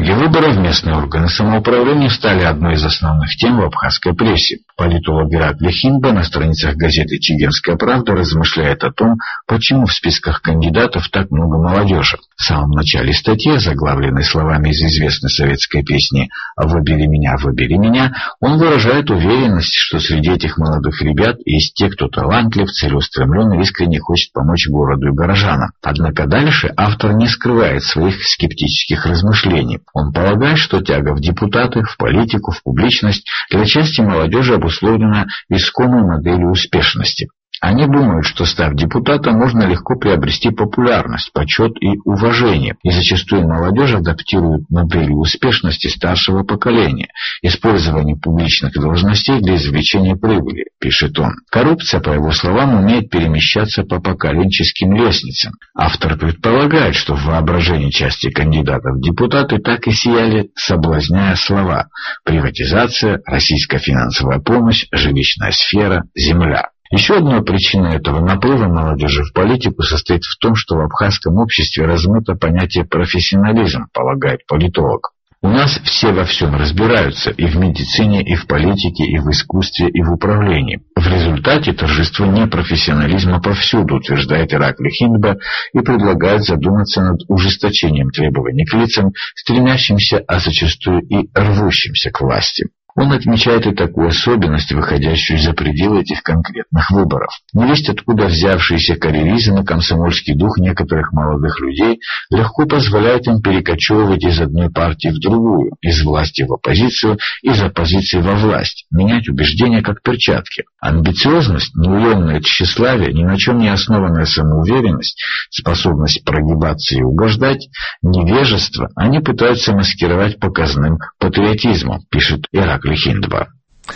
итоге выборов местные органы самоуправления стали одной из основных тем в абхазской прессе. Политолог Ираклий Хинба на страницах газеты «Чигирская правда» размышляет о том, почему в списках кандидатов так много молодежи. В самом начале статьи, заглавленной словами из известной советской песни «Выбери меня», он выражает уверенность, что среди этих молодых ребят есть те, кто талантлив, целеустремлен и искренне хочет помочь городу и горожанам. Однако дальше автор не скрывает своих скептических размышлений. Он полагает, что тяга в депутаты, в политику, в публичность для части молодежи обусловлена исконной моделью успешности. Они думают, что, став депутатом, можно легко приобрести популярность, почет и уважение. И зачастую молодежь адаптирует модели успешности старшего поколения, использование публичных должностей для извлечения прибыли, пишет он. Коррупция, по его словам, умеет перемещаться по поколенческим лестницам. Автор предполагает, что в воображении части кандидатов в депутаты так и сияли, соблазняя слова: приватизация, российская финансовая помощь, жилищная сфера, земля. Еще одной причиной этого наплыва молодежи в политику состоит в том, что в абхазском обществе размыто понятие профессионализм, полагает политолог. У нас все во всем разбираются, и в медицине, и в политике, и в искусстве, и в управлении. В результате торжество непрофессионализма повсюду, утверждает Ираклий Хинба, и предлагает задуматься над ужесточением требований к лицам, стремящимся, а зачастую и рвущимся к власти. Он отмечает и такую особенность, выходящую за пределы этих конкретных выборов. Невесть откуда взявшийся карьеризм и комсомольский дух некоторых молодых людей легко позволяет им перекочевывать из одной партии в другую, из власти в оппозицию, из оппозиции во власть, менять убеждения как перчатки. Амбициозность, неуемное тщеславие, ни на чем не основанная самоуверенность, способность прогибаться и угождать, невежество они пытаются маскировать показным патриотизмом, пишет Ираклий Хиндба.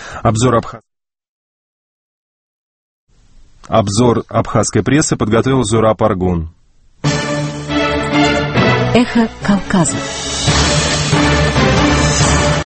Обзор абхазской прессы подготовил Зураб Аргун. Эхо Кавказа.